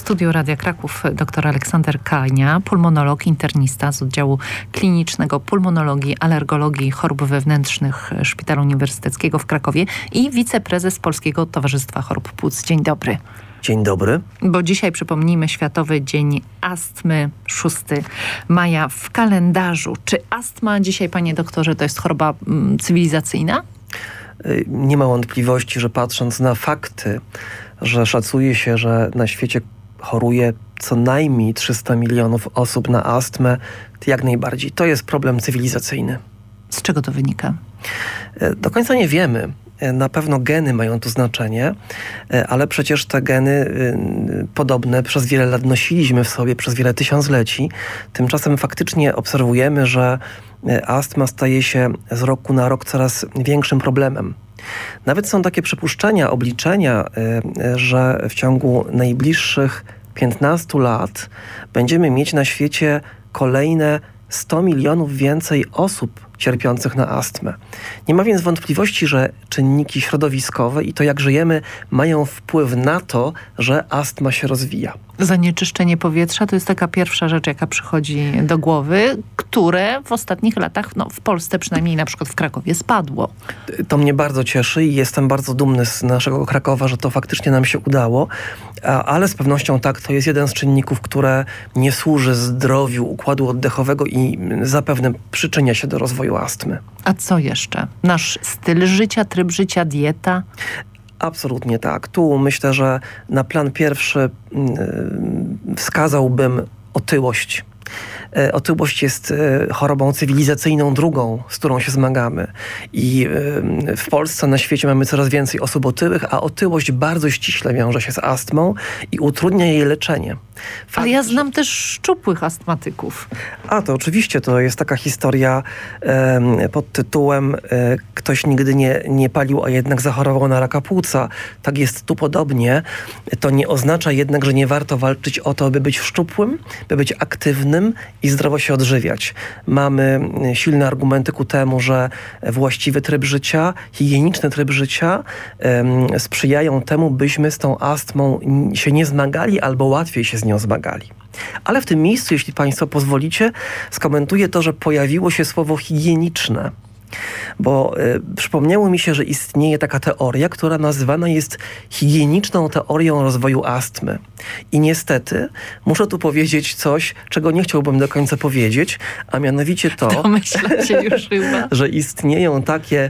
studiu Radia Kraków dr Aleksander Kania, pulmonolog, internista z oddziału klinicznego pulmonologii, alergologii i chorób wewnętrznych Szpitala Uniwersyteckiego w Krakowie i wiceprezes Polskiego Towarzystwa Chorób Płuc. Dzień dobry. Dzień dobry. Bo dzisiaj, przypomnijmy, Światowy Dzień Astmy, 6 maja w kalendarzu. Czy astma dzisiaj, panie doktorze, to jest choroba cywilizacyjna? Nie ma wątpliwości, że patrząc na fakty, że szacuje się, że na świecie choruje co najmniej 300 milionów osób na astmę, to jak najbardziej. To jest problem cywilizacyjny. Z czego to wynika? Do końca nie wiemy. Na pewno geny mają tu znaczenie, ale przecież te geny podobne przez wiele lat nosiliśmy w sobie, przez wiele tysiącleci. Tymczasem faktycznie obserwujemy, że astma staje się z roku na rok coraz większym problemem. Nawet są takie przypuszczenia, obliczenia, że w ciągu najbliższych 15 lat będziemy mieć na świecie kolejne 100 milionów więcej osób cierpiących na astmę. Nie ma więc wątpliwości, że czynniki środowiskowe i to, jak żyjemy, mają wpływ na to, że astma się rozwija. Zanieczyszczenie powietrza to jest taka pierwsza rzecz, jaka przychodzi do głowy, które w ostatnich latach, w Polsce przynajmniej, na przykład w Krakowie, spadło. To mnie bardzo cieszy i jestem bardzo dumny z naszego Krakowa, że to faktycznie nam się udało, ale z pewnością tak, to jest jeden z czynników, które nie służy zdrowiu układu oddechowego i zapewne przyczynia się do rozwoju astmy. A co jeszcze? Nasz styl życia, tryb życia, dieta? Absolutnie tak. Tu myślę, że na plan pierwszy wskazałbym otyłość. Otyłość jest chorobą cywilizacyjną drugą, z którą się zmagamy. I w Polsce, na świecie mamy coraz więcej osób otyłych, a otyłość bardzo ściśle wiąże się z astmą i utrudnia jej leczenie. Ale ja znam też szczupłych astmatyków. To oczywiście, to jest taka historia pod tytułem ktoś nigdy nie palił, a jednak zachorował na raka płuca. Tak jest tu podobnie. To nie oznacza jednak, że nie warto walczyć o to, by być szczupłym, by być aktywnym i zdrowo się odżywiać. Mamy silne argumenty ku temu, że właściwy tryb życia, higieniczny tryb życia sprzyjają temu, byśmy z tą astmą się nie zmagali albo łatwiej się z nią zmagali. Ale w tym miejscu, jeśli państwo pozwolicie, skomentuję to, że pojawiło się słowo higieniczne. Bo przypomniało mi się, że istnieje taka teoria, która nazywana jest higieniczną teorią rozwoju astmy. I niestety muszę tu powiedzieć coś, czego nie chciałbym do końca powiedzieć, a mianowicie to, się już chyba, że istnieją takie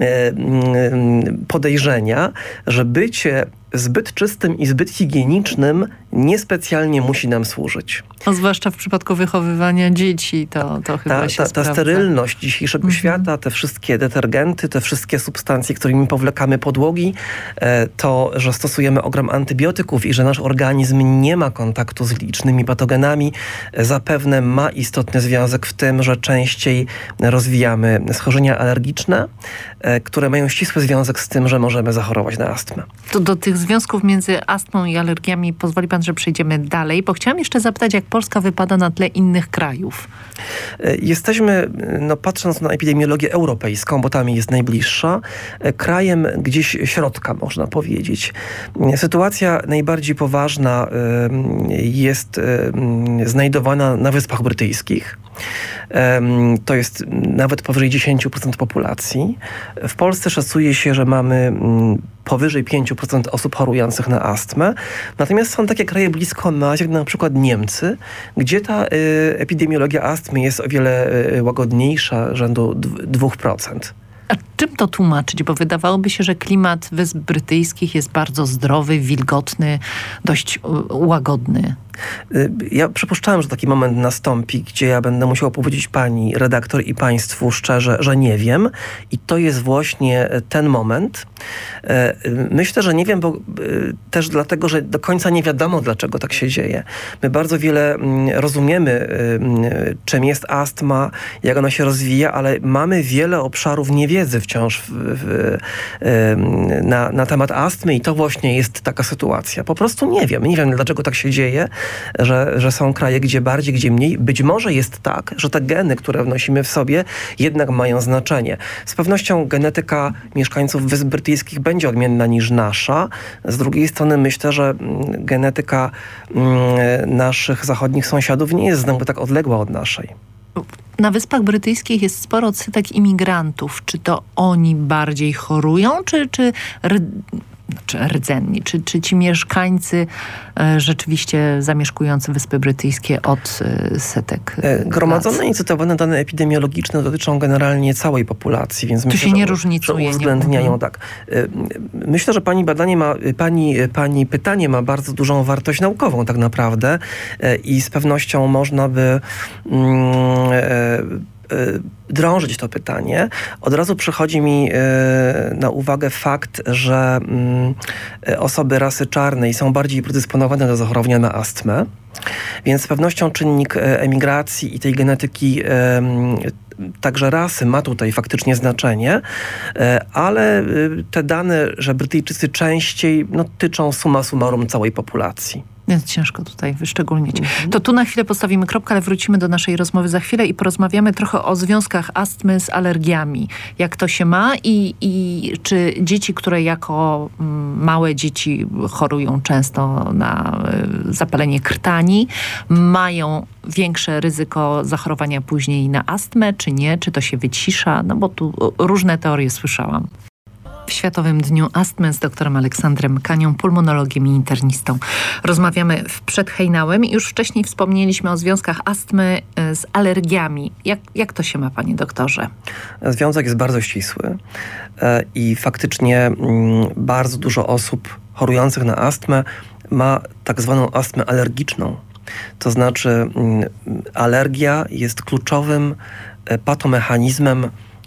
podejrzenia, że bycie zbyt czystym i zbyt higienicznym niespecjalnie musi nam służyć. Zwłaszcza w przypadku wychowywania dzieci, to chyba się sprawdza. Ta sterylność dzisiejszego świata, te wszystkie detergenty, te wszystkie substancje, którymi powlekamy podłogi, to, że stosujemy ogrom antybiotyków i że nasz organizm nie ma kontaktu z licznymi patogenami, zapewne ma istotny związek w tym, że częściej rozwijamy schorzenia alergiczne, które mają ścisły związek z tym, że możemy zachorować na astmę. To do tych związków między astmą i alergiami pozwoli pan, że przejdziemy dalej, bo chciałam jeszcze zapytać, jak Polska wypada na tle innych krajów. Jesteśmy, patrząc na epidemiologię europejską, bo tam jest najbliższa, krajem gdzieś środka, można powiedzieć. Sytuacja najbardziej poważna jest znajdowana na Wyspach Brytyjskich. To jest nawet powyżej 10% populacji. W Polsce szacuje się, że mamy powyżej 5% osób chorujących na astmę. Natomiast są takie kraje blisko nas, jak na przykład Niemcy, gdzie ta epidemiologia astmy jest o wiele łagodniejsza, rzędu 2%. A czym to tłumaczyć? Bo wydawałoby się, że klimat Wysp Brytyjskich jest bardzo zdrowy, wilgotny, dość łagodny. Ja przypuszczałem, że taki moment nastąpi, gdzie ja będę musiał powiedzieć pani redaktor i państwu szczerze, że nie wiem. I to jest właśnie ten moment. Myślę, że nie wiem, bo też dlatego, że do końca nie wiadomo, dlaczego tak się dzieje. My bardzo wiele rozumiemy, czym jest astma, jak ona się rozwija, ale mamy wiele obszarów niewiedzy wciąż na temat astmy i to właśnie jest taka sytuacja. Po prostu nie wiem, dlaczego tak się dzieje. że są kraje, gdzie bardziej, gdzie mniej. Być może jest tak, że te geny, które wnosimy w sobie, jednak mają znaczenie. Z pewnością genetyka mieszkańców Wysp Brytyjskich będzie odmienna niż nasza. Z drugiej strony myślę, że genetyka naszych zachodnich sąsiadów nie jest znowu tak odległa od naszej. Na Wyspach Brytyjskich jest sporo odsetek imigrantów. Czy to oni bardziej chorują, czy rdzenni, czy ci mieszkańcy rzeczywiście zamieszkujący Wyspy Brytyjskie od setek gromadzone i cytowane dane epidemiologiczne dotyczą generalnie całej populacji, więc myślę, się nie różnicuje. Że uwzględniają, tak. Myślę, że pani pytanie ma bardzo dużą wartość naukową tak naprawdę i z pewnością można by drążyć to pytanie. Od razu przychodzi mi na uwagę fakt, że osoby rasy czarnej są bardziej predysponowane do zachorowania na astmę, więc z pewnością czynnik emigracji i tej genetyki także rasy ma tutaj faktycznie znaczenie, ale te dane, że Brytyjczycy częściej tyczą summa summarum całej populacji. Więc ciężko tutaj wyszczególnić. To tu na chwilę postawimy kropkę, ale wrócimy do naszej rozmowy za chwilę i porozmawiamy trochę o związkach astmy z alergiami. Jak to się ma i czy dzieci, które jako małe dzieci chorują często na zapalenie krtani, mają większe ryzyko zachorowania później na astmę, czy nie? Czy to się wycisza? No bo tu różne teorie słyszałam. W Światowym Dniu Astmy z doktorem Aleksandrem Kanią, pulmonologiem i internistą. Rozmawiamy przed hejnałem i już wcześniej wspomnieliśmy o związkach astmy z alergiami. Jak to się ma, panie doktorze? Związek jest bardzo ścisły i faktycznie bardzo dużo osób chorujących na astmę ma tak zwaną astmę alergiczną. To znaczy alergia jest kluczowym patomechanizmem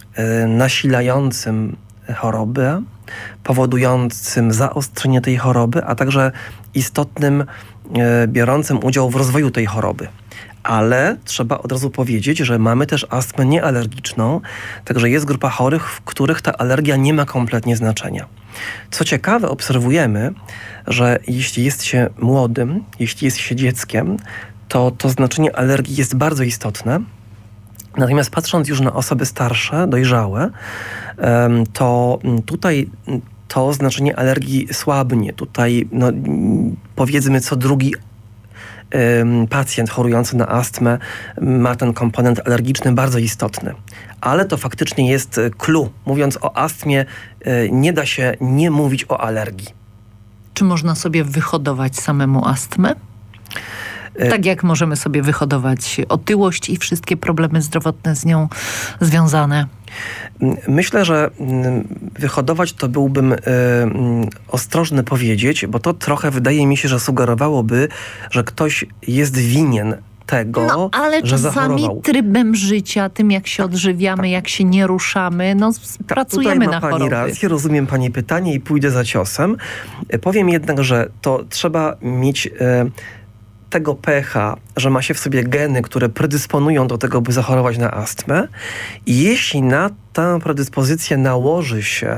nasilającym choroby, powodującym zaostrzenie tej choroby, a także istotnym, biorącym udział w rozwoju tej choroby. Ale trzeba od razu powiedzieć, że mamy też astmę niealergiczną, także jest grupa chorych, w których ta alergia nie ma kompletnie znaczenia. Co ciekawe, obserwujemy, że jeśli jest się młodym, jeśli jest się dzieckiem, to znaczenie alergii jest bardzo istotne. Natomiast patrząc już na osoby starsze, dojrzałe, to tutaj to znaczenie alergii słabnie. Tutaj powiedzmy co drugi pacjent chorujący na astmę ma ten komponent alergiczny bardzo istotny. Ale to faktycznie jest clue. Mówiąc o astmie, nie da się nie mówić o alergii. Czy można sobie wyhodować samemu astmę? Tak jak możemy sobie wyhodować otyłość i wszystkie problemy zdrowotne z nią związane. Myślę, że wyhodować to byłbym ostrożny powiedzieć, bo to trochę wydaje mi się, że sugerowałoby, że ktoś jest winien tego, ale że czasami zachorował. Trybem życia, tym jak się odżywiamy, jak się nie ruszamy, pracujemy na choroby. Tutaj ma pani rację, rozumiem pani pytanie i pójdę za ciosem. Powiem jednak, że to trzeba mieć tego pecha, że ma się w sobie geny, które predysponują do tego, by zachorować na astmę. I jeśli na tę predyspozycję nałoży się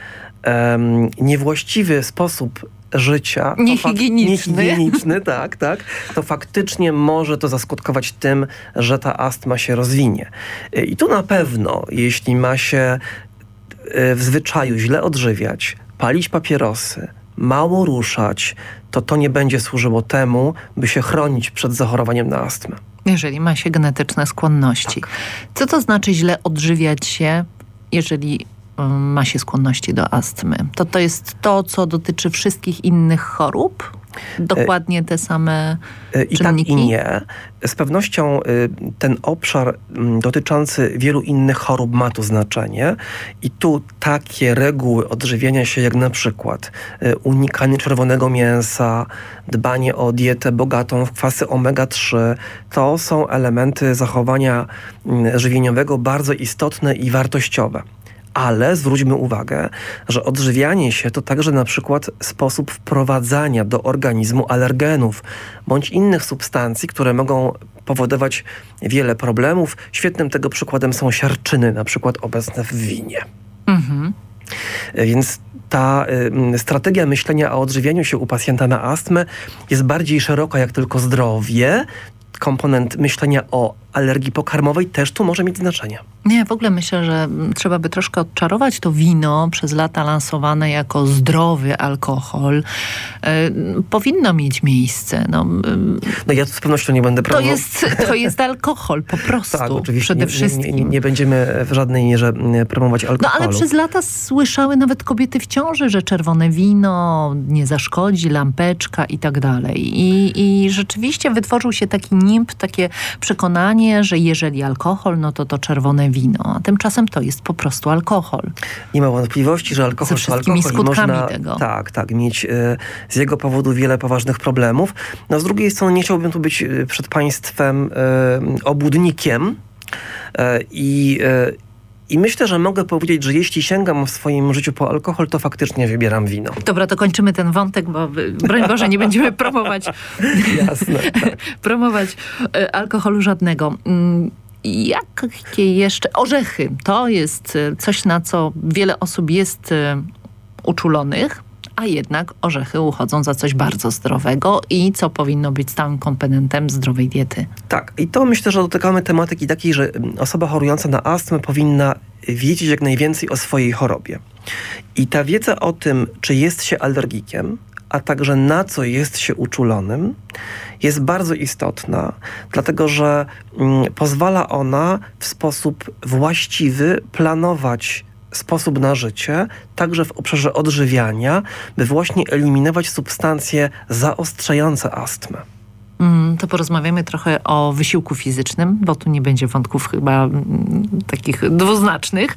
niewłaściwy sposób życia, niehigieniczny, tak, to faktycznie może to zaskutkować tym, że ta astma się rozwinie. I tu na pewno, jeśli ma się w zwyczaju źle odżywiać, palić papierosy, mało ruszać, to nie będzie służyło temu, by się chronić przed zachorowaniem na astmę. Jeżeli ma się genetyczne skłonności. Tak. Co to znaczy źle odżywiać się, jeżeli ma się skłonności do astmy? To jest to, co dotyczy wszystkich innych chorób? Dokładnie te same czynniki? I tak i nie. Z pewnością ten obszar dotyczący wielu innych chorób ma tu znaczenie i tu takie reguły odżywiania się jak na przykład unikanie czerwonego mięsa, dbanie o dietę bogatą w kwasy omega-3, to są elementy zachowania żywieniowego bardzo istotne i wartościowe. Ale zwróćmy uwagę, że odżywianie się to także na przykład sposób wprowadzania do organizmu alergenów bądź innych substancji, które mogą powodować wiele problemów. Świetnym tego przykładem są siarczyny, na przykład obecne w winie. Więc ta strategia myślenia o odżywianiu się u pacjenta na astmę jest bardziej szeroka jak tylko zdrowie. Komponent myślenia o alergii pokarmowej też tu może mieć znaczenie. Nie, w ogóle myślę, że trzeba by troszkę odczarować to wino przez lata lansowane jako zdrowy alkohol. Powinno mieć miejsce. No ja z pewnością nie będę promował. To jest alkohol po prostu. Tak, oczywiście. Przede wszystkim. Nie będziemy w żadnej mierze promować alkoholu. No ale przez lata słyszały nawet kobiety w ciąży, że czerwone wino nie zaszkodzi, lampeczka i tak dalej. I rzeczywiście wytworzył się taki nimb, takie przekonanie, że jeżeli alkohol, no to czerwone wino. A tymczasem to jest po prostu alkohol. Nie ma wątpliwości, że alkohol to alkohol. Ze wszystkimi skutkami można, tego. Tak, mieć z jego powodu wiele poważnych problemów. No z drugiej strony nie chciałbym tu być przed państwem obłudnikiem i myślę, że mogę powiedzieć, że jeśli sięgam w swoim życiu po alkohol, to faktycznie wybieram wino. Dobra, to kończymy ten wątek, bo broń Boże, nie będziemy promować Jasne, tak. promować alkoholu żadnego. Jakie jeszcze? Orzechy. To jest coś, na co wiele osób jest uczulonych, a jednak orzechy uchodzą za coś bardzo zdrowego i co powinno być stałym komponentem zdrowej diety. Tak. I to myślę, że dotykamy tematyki takiej, że osoba chorująca na astmę powinna wiedzieć jak najwięcej o swojej chorobie. I ta wiedza o tym, czy jest się alergikiem, a także na co jest się uczulonym, jest bardzo istotna, dlatego że pozwala ona w sposób właściwy planować sposób na życie, także w obszarze odżywiania, by właśnie eliminować substancje zaostrzające astmę. To porozmawiamy trochę o wysiłku fizycznym, bo tu nie będzie wątków chyba takich dwuznacznych.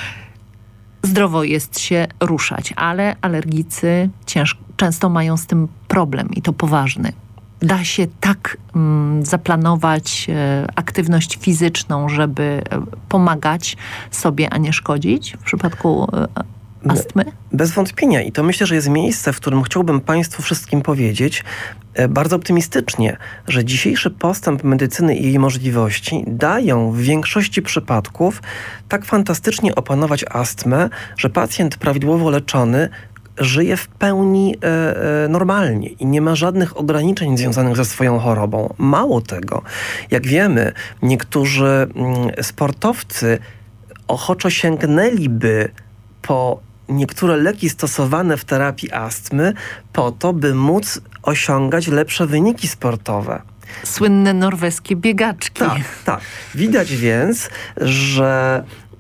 Zdrowo jest się ruszać, ale alergicy często mają z tym problem i to poważny. Da się tak zaplanować aktywność fizyczną, żeby pomagać sobie, a nie szkodzić w przypadku astmy? Bez wątpienia. I to myślę, że jest miejsce, w którym chciałbym Państwu wszystkim powiedzieć bardzo optymistycznie, że dzisiejszy postęp medycyny i jej możliwości dają w większości przypadków tak fantastycznie opanować astmę, że pacjent prawidłowo leczony żyje w pełni normalnie i nie ma żadnych ograniczeń związanych ze swoją chorobą. Mało tego, jak wiemy, niektórzy sportowcy ochoczo sięgnęliby po niektóre leki stosowane w terapii astmy po to, by móc osiągać lepsze wyniki sportowe. Słynne norweskie biegaczki. Tak. Widać więc, że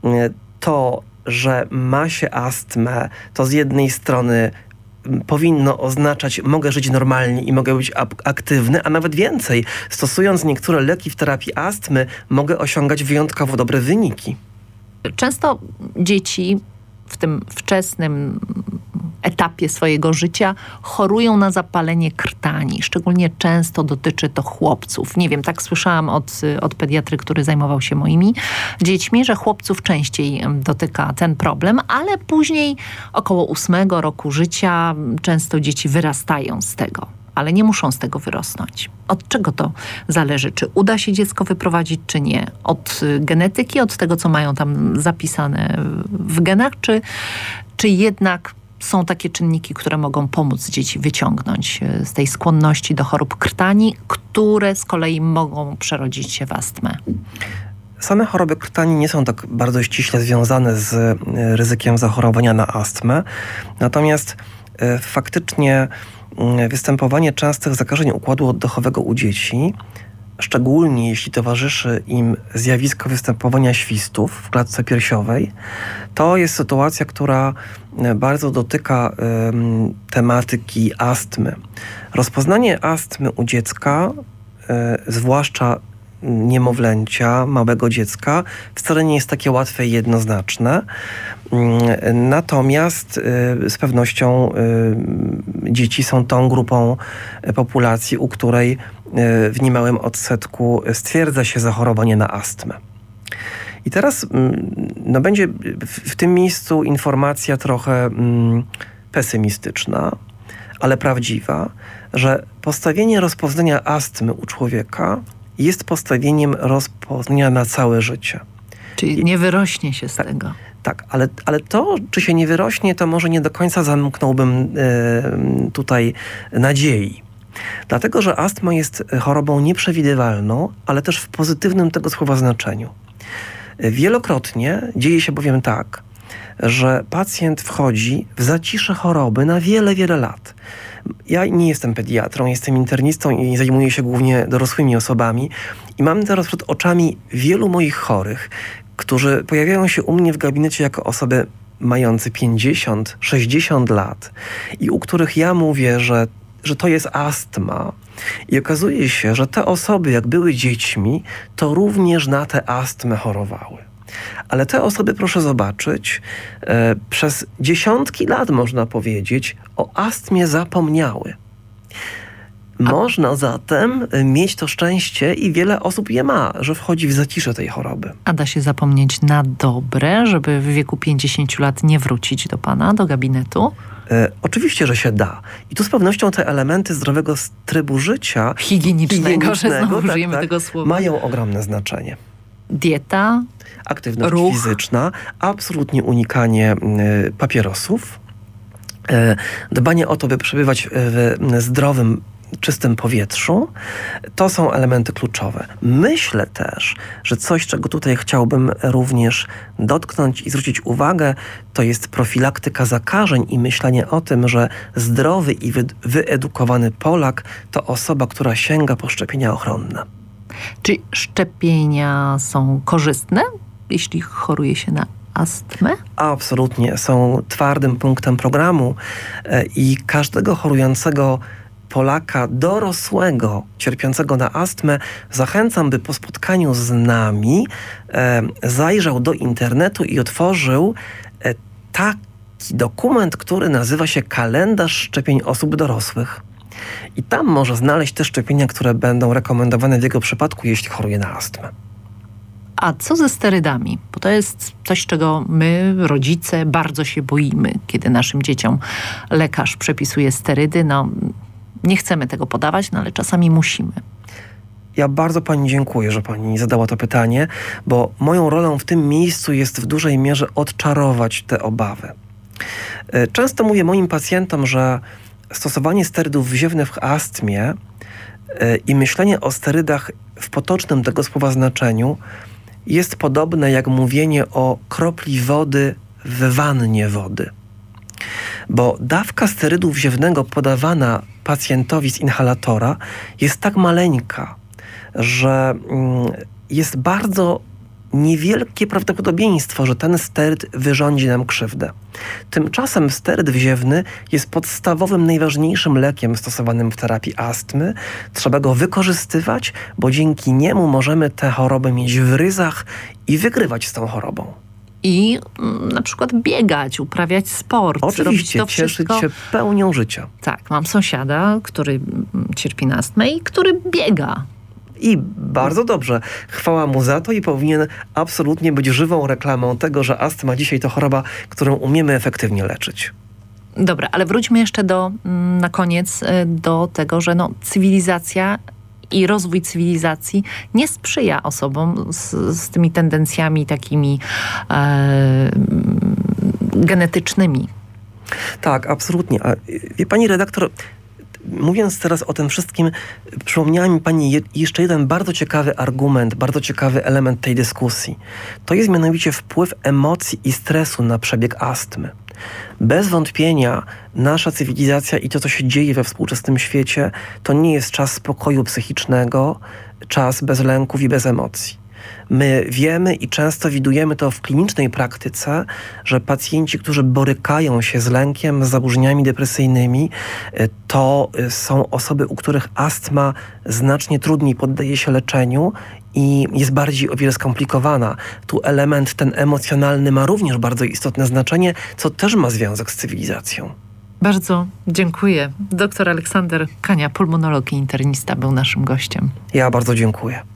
to, że ma się astmę, to z jednej strony powinno oznaczać, mogę żyć normalnie i mogę być aktywny, a nawet więcej. Stosując niektóre leki w terapii astmy, mogę osiągać wyjątkowo dobre wyniki. Często dzieci w tym wczesnym etapie swojego życia chorują na zapalenie krtani. Szczególnie często dotyczy to chłopców. Nie wiem, tak słyszałam od pediatry, który zajmował się moimi dziećmi, że chłopców częściej dotyka ten problem, ale później około 8 roku życia często dzieci wyrastają z tego. Ale nie muszą z tego wyrosnąć. Od czego to zależy? Czy uda się dziecko wyprowadzić, czy nie? Od genetyki, od tego, co mają tam zapisane w genach, czy jednak są takie czynniki, które mogą pomóc dzieci wyciągnąć z tej skłonności do chorób krtani, które z kolei mogą przerodzić się w astmę? Same choroby krtani nie są tak bardzo ściśle związane z ryzykiem zachorowania na astmę. Natomiast faktycznie występowanie częstych zakażeń układu oddechowego u dzieci, szczególnie jeśli towarzyszy im zjawisko występowania świstów w klatce piersiowej, to jest sytuacja, która bardzo dotyka tematyki astmy. Rozpoznanie astmy u dziecka, zwłaszcza niemowlęcia, małego dziecka, wcale nie jest takie łatwe i jednoznaczne. Natomiast z pewnością dzieci są tą grupą populacji, u której w niemałym odsetku stwierdza się zachorowanie na astmę. I teraz będzie w tym miejscu informacja trochę pesymistyczna, ale prawdziwa, że postawienie rozpoznania astmy u człowieka jest postawieniem rozpoznania na całe życie. Czyli nie wyrośnie się z tego. Tak, ale to, czy się nie wyrośnie, to może nie do końca zamknąłbym tutaj nadziei. Dlatego, że astma jest chorobą nieprzewidywalną, ale też w pozytywnym tego słowa znaczeniu. Wielokrotnie dzieje się bowiem tak, że pacjent wchodzi w zacisze choroby na wiele, wiele lat. Ja nie jestem pediatrą, jestem internistą i zajmuję się głównie dorosłymi osobami i mam teraz przed oczami wielu moich chorych, którzy pojawiają się u mnie w gabinecie jako osoby mające 50, 60 lat i u których ja mówię, że to jest astma. I okazuje się, że te osoby, jak były dziećmi, to również na tę astmę chorowały. Ale te osoby, proszę zobaczyć, przez dziesiątki lat, można powiedzieć, o astmie zapomniały. Można zatem mieć to szczęście i wiele osób je ma, że wchodzi w zacisze tej choroby. A da się zapomnieć na dobre, żeby w wieku 50 lat nie wrócić do pana, do gabinetu? Oczywiście, że się da. I tu z pewnością te elementy zdrowego trybu życia higienicznego, że znowu użyjemy tego słowa, mają ogromne znaczenie. Dieta, aktywność ruch fizyczna, absolutnie unikanie papierosów, dbanie o to, by przebywać w zdrowym, czystym powietrzu, to są elementy kluczowe. Myślę też, że coś, czego tutaj chciałbym również dotknąć i zwrócić uwagę, to jest profilaktyka zakażeń i myślenie o tym, że zdrowy i wyedukowany Polak to osoba, która sięga po szczepienia ochronne. Czy szczepienia są korzystne, jeśli choruje się na astmę? Absolutnie. Są twardym punktem programu i każdego chorującego Polaka dorosłego, cierpiącego na astmę, zachęcam, by po spotkaniu z nami zajrzał do internetu i otworzył taki dokument, który nazywa się Kalendarz Szczepień Osób Dorosłych. I tam może znaleźć te szczepienia, które będą rekomendowane w jego przypadku, jeśli choruje na astmę. A co ze sterydami? Bo to jest coś, czego my, rodzice, bardzo się boimy, kiedy naszym dzieciom lekarz przepisuje sterydy. No, nie chcemy tego podawać, no ale czasami musimy. Ja bardzo pani dziękuję, że pani zadała to pytanie, bo moją rolą w tym miejscu jest w dużej mierze odczarować te obawy. Często mówię moim pacjentom, że stosowanie sterydów wziewnych w astmie i myślenie o sterydach w potocznym tego słowa znaczeniu jest podobne jak mówienie o kropli wody w wannie wody. Bo dawka sterydu wziewnego podawana pacjentowi z inhalatora jest tak maleńka, że jest bardzo niewielkie prawdopodobieństwo, że ten steryd wyrządzi nam krzywdę. Tymczasem steryd wziewny jest podstawowym, najważniejszym lekiem stosowanym w terapii astmy. Trzeba go wykorzystywać, bo dzięki niemu możemy tę chorobę mieć w ryzach i wygrywać z tą chorobą. I na przykład biegać, uprawiać sport. Oczywiście, robić to cieszyć wszystko. się pełnią życia. Tak, mam sąsiada, który cierpi na astmę i który biega. I bardzo dobrze. Chwała mu za to i powinien absolutnie być żywą reklamą tego, że astma dzisiaj to choroba, którą umiemy efektywnie leczyć. Dobra, ale wróćmy jeszcze na koniec do tego, że cywilizacja i rozwój cywilizacji nie sprzyja osobom z tymi tendencjami takimi genetycznymi. Tak, absolutnie. A wie pani redaktor, mówiąc teraz o tym wszystkim, przypomniała mi pani jeszcze jeden bardzo ciekawy argument, bardzo ciekawy element tej dyskusji. To jest mianowicie wpływ emocji i stresu na przebieg astmy. Bez wątpienia nasza cywilizacja i to, co się dzieje we współczesnym świecie, to nie jest czas spokoju psychicznego, czas bez lęków i bez emocji. My wiemy i często widujemy to w klinicznej praktyce, że pacjenci, którzy borykają się z lękiem, z zaburzeniami depresyjnymi, to są osoby, u których astma znacznie trudniej poddaje się leczeniu i jest bardziej o wiele skomplikowana. Tu element ten emocjonalny ma również bardzo istotne znaczenie, co też ma związek z cywilizacją. Bardzo dziękuję. Dr Aleksander Kania, pulmonolog i internista, był naszym gościem. Ja bardzo dziękuję.